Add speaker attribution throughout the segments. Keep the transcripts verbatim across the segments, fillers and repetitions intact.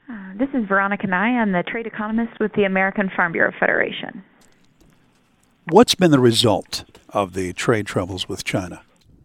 Speaker 1: Uh, this is Veronica Nye. I'm the trade economist with the American Farm Bureau Federation.
Speaker 2: What's been the result of the trade troubles with China?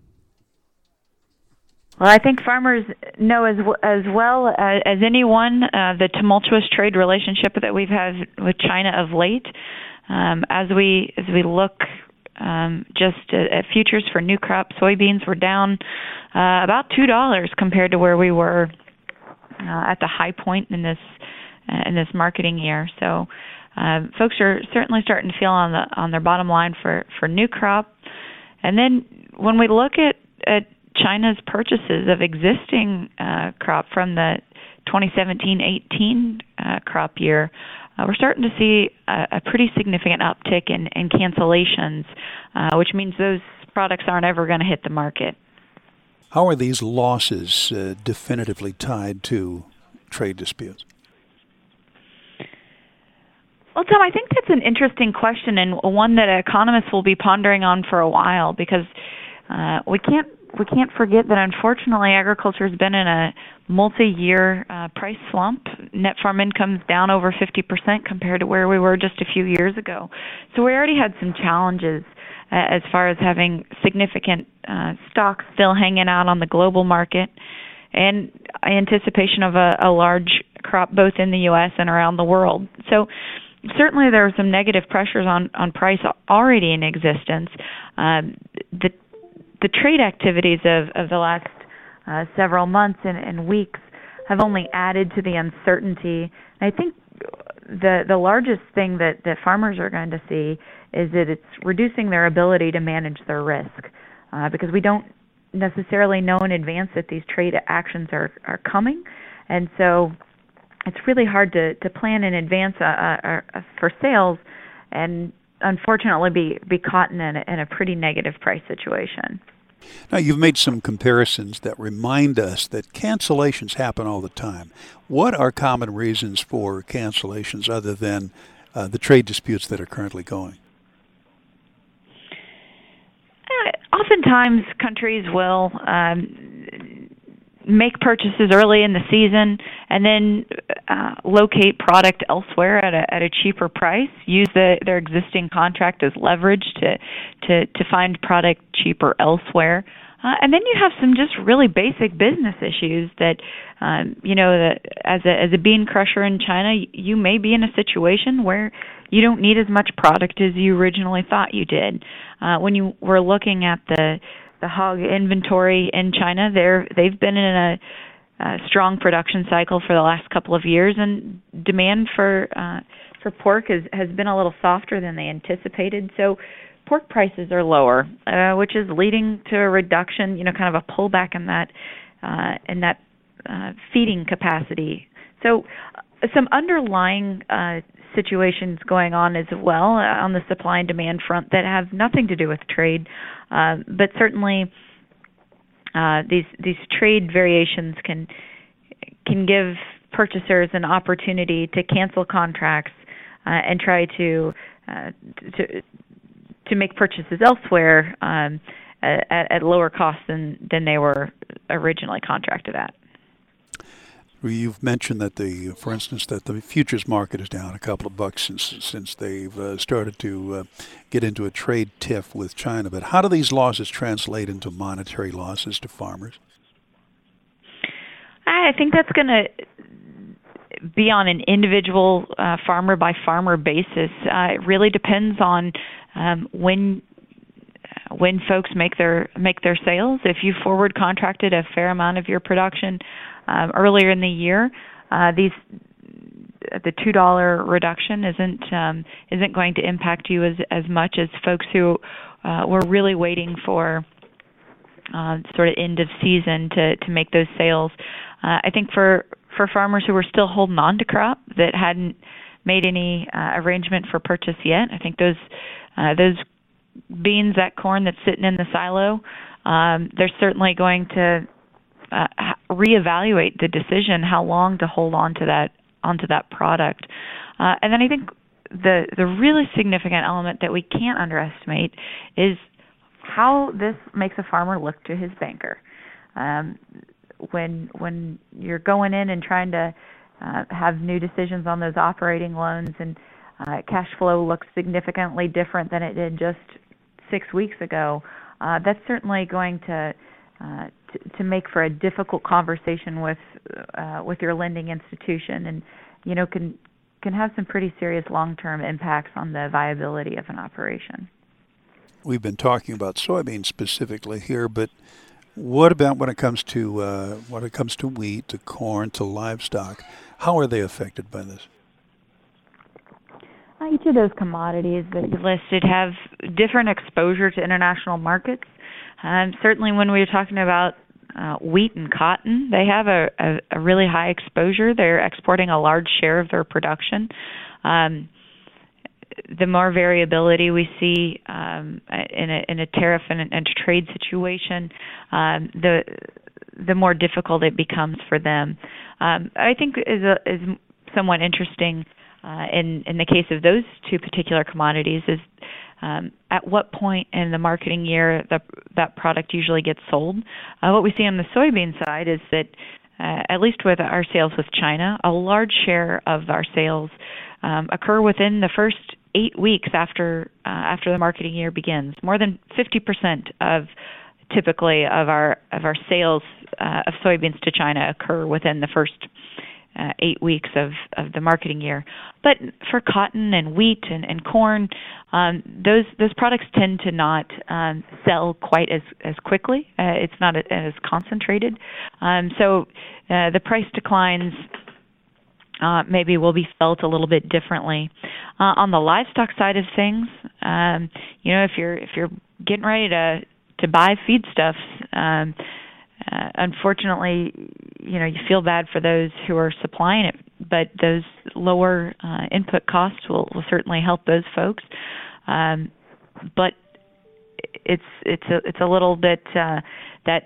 Speaker 1: Well, I think farmers know as as well uh, as anyone uh, the tumultuous trade relationship that we've had with China of late. Um, as we as we look um, just at, at futures for new crop soybeans, we're down uh, about two dollars compared to where we were uh, at the high point in this uh, in this marketing year. So, uh, folks are certainly starting to feel on the on their bottom line for, for new crop. And then when we look at at China's purchases of existing uh, crop from the twenty seventeen eighteen uh, crop year, uh, we're starting to see a, a pretty significant uptick in, in cancellations, uh, which means those products aren't ever going to hit the market.
Speaker 2: How are these losses uh, definitively tied to trade disputes?
Speaker 1: Well, Tom, I think that's an interesting question and one that economists will be pondering on for a while, because uh, we can't We can't forget that, unfortunately, agriculture has been in a multi-year uh, price slump. Net farm income's down over fifty percent compared to where we were just a few years ago. So we already had some challenges uh, as far as having significant uh, stocks still hanging out on the global market, and anticipation of a, a large crop both in the U S and around the world. So certainly there are some negative pressures on, on price already in existence. Um, the The trade activities of, of the last uh, several months and, and weeks have only added to the uncertainty. And I think the the largest thing that, that farmers are going to see is that it's reducing their ability to manage their risk, uh, because we don't necessarily know in advance that these trade actions are, are coming. And so it's really hard to, to plan in advance uh, uh, uh, for sales and unfortunately be, be caught in a, in a pretty negative price situation.
Speaker 2: Now, you've made some comparisons that remind us that cancellations happen all the time. What are common reasons for cancellations other than uh, the trade disputes that are currently going?
Speaker 1: Uh, oftentimes, countries will um, make purchases early in the season and then uh, locate product elsewhere at a at a cheaper price, use the, their existing contract as leverage to to, to find product cheaper elsewhere. Uh, and then you have some just really basic business issues that, um, you know, that as a as a bean crusher in China, you may be in a situation where you don't need as much product as you originally thought you did. Uh, when you were looking at the the hog inventory in China, they're they've been in a, a strong production cycle for the last couple of years, and demand for uh, for pork has has been a little softer than they anticipated. So pork prices are lower, uh, which is leading to a reduction, you know, kind of a pullback in that uh, in that uh, feeding capacity. So uh, some underlying uh, situations going on as well uh, on the supply and demand front that have nothing to do with trade, uh, but certainly uh, these these trade variations can can give purchasers an opportunity to cancel contracts uh, and try to uh, to to make purchases elsewhere um, at, at lower cost than than they were originally contracted at.
Speaker 2: You've mentioned that the, for instance, that the futures market is down a couple of bucks since since they've uh, started to uh, get into a trade tiff with China. But how do these losses translate into monetary losses to farmers?
Speaker 1: I think that's going to be on an individual uh, farmer by farmer basis. Uh, it really depends on um, when when folks make their make their sales. If you forward contracted a fair amount of your production Um, earlier in the year, uh, these the two dollar reduction isn't um, isn't going to impact you as as much as folks who uh, were really waiting for uh, sort of end of season to to make those sales. Uh, I think for for farmers who were still holding on to crop that hadn't made any uh, arrangement for purchase yet, I think those uh, those beans, that corn that's sitting in the silo, um, they're certainly going to Uh, reevaluate the decision how long to hold on to that onto that product, uh, and then I think the the really significant element that we can't underestimate is how this makes a farmer look to his banker. Um, when when you're going in and trying to uh, have new decisions on those operating loans, and uh, cash flow looks significantly different than it did just six weeks ago, uh, that's certainly going to, uh, to to make for a difficult conversation with uh, with your lending institution, and you know can can have some pretty serious long-term impacts on the viability of an operation.
Speaker 2: We've been talking about soybeans specifically here, but what about when it comes to uh, when it comes to wheat, to corn, to livestock? How are they affected by this?
Speaker 1: Each of those commodities that you listed have different exposure to international markets. Um, certainly, when we were talking about uh, wheat and cotton, they have a, a, a really high exposure. They're exporting a large share of their production. Um, the more variability we see um, in a in a tariff and, and trade situation, um, the the more difficult it becomes for them. Um, I think is a, is somewhat interesting uh, in in the case of those two particular commodities is um, at what point in the marketing year the, that product usually gets sold. Uh, what we see on the soybean side is that uh, at least with our sales with China, a large share of our sales um, occur within the first eight weeks after uh, after the marketing year begins. More than fifty percent of typically of our of our sales uh, of soybeans to China occur within the first uh, eight weeks of, of the marketing year. But for cotton and wheat and, and corn, um, those those products tend to not um, sell quite as, as quickly. Uh, it's not as concentrated. Um, so uh, the price declines Uh, maybe will be felt a little bit differently. Uh, on the livestock side of things, um, you know, if you're if you're getting ready to to buy feedstuffs, um, uh, unfortunately, you know, you feel bad for those who are supplying it, but those lower uh, input costs will, will certainly help those folks. Um, but it's it's a it's a little bit uh, that.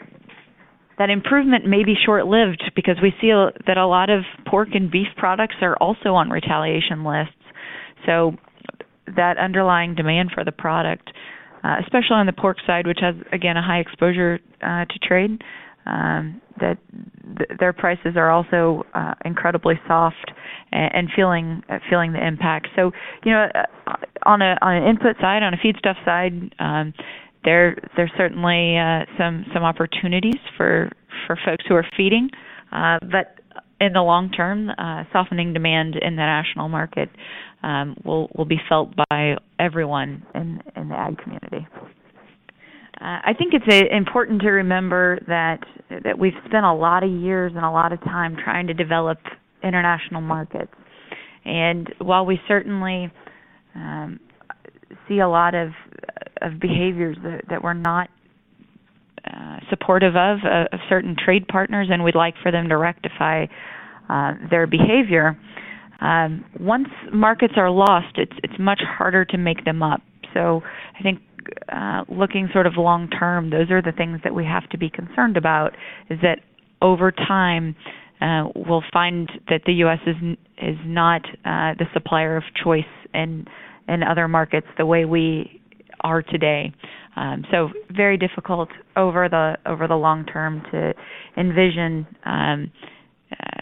Speaker 1: That improvement may be short-lived because we see that a lot of pork and beef products are also on retaliation lists. So that underlying demand for the product, uh, especially on the pork side, which has, again, a high exposure uh, to trade, um, that th- their prices are also uh, incredibly soft and, and feeling uh, feeling the impact. So, you know, uh, on a on an input side, on a feedstuff side, um, There, there's certainly uh, some some opportunities for, for folks who are feeding, uh, but in the long term, uh, softening demand in the national market um, will will be felt by everyone in, in the ag community. Uh, I think it's a, important to remember that that we've spent a lot of years and a lot of time trying to develop international markets, and while we certainly um, see a lot of of behaviors that, that we're not uh, supportive of, uh, of certain trade partners, and we'd like for them to rectify uh, their behavior. Um, once markets are lost, it's it's much harder to make them up. So I think uh, looking sort of long term, those are the things that we have to be concerned about, is that over time uh, we'll find that the U S is is not uh, the supplier of choice in in other markets the way we are today. Um, so very difficult over the over the long term to envision um, uh,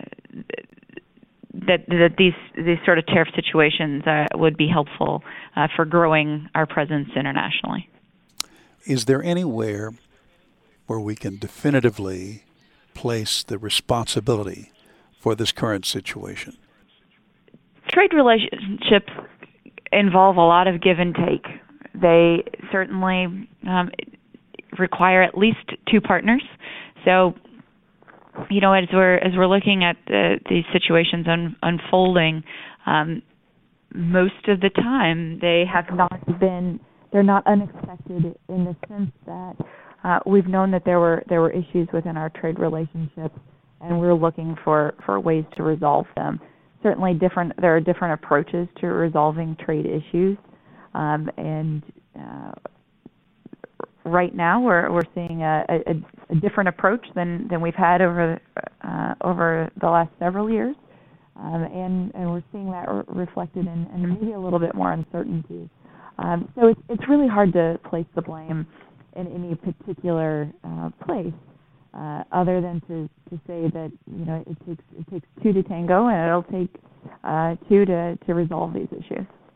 Speaker 1: that that these these sort of tariff situations uh, would be helpful uh, for growing our presence internationally.
Speaker 2: Is there anywhere where we can definitively place the responsibility for this current situation? Trade
Speaker 1: relationships involve a lot of give and take. They certainly um, require at least two partners. So, you know, as we're as we're looking at the, these situations un, unfolding, um, most of the time they have not been they're not unexpected in the sense that uh, we've known that there were there were issues within our trade relationships, and we're looking for, for ways to resolve them. Certainly, different there are different approaches to resolving trade issues. Um, and uh, right now, we're we're seeing a, a, a different approach than, than we've had over uh, over the last several years, um, and and we're seeing that re- reflected in, in maybe a little bit more uncertainty. Um, so it's it's really hard to place the blame in any particular uh, place. uh, other than to, to say that you know it takes it takes two to tango, and it'll take uh, two to, to resolve these issues.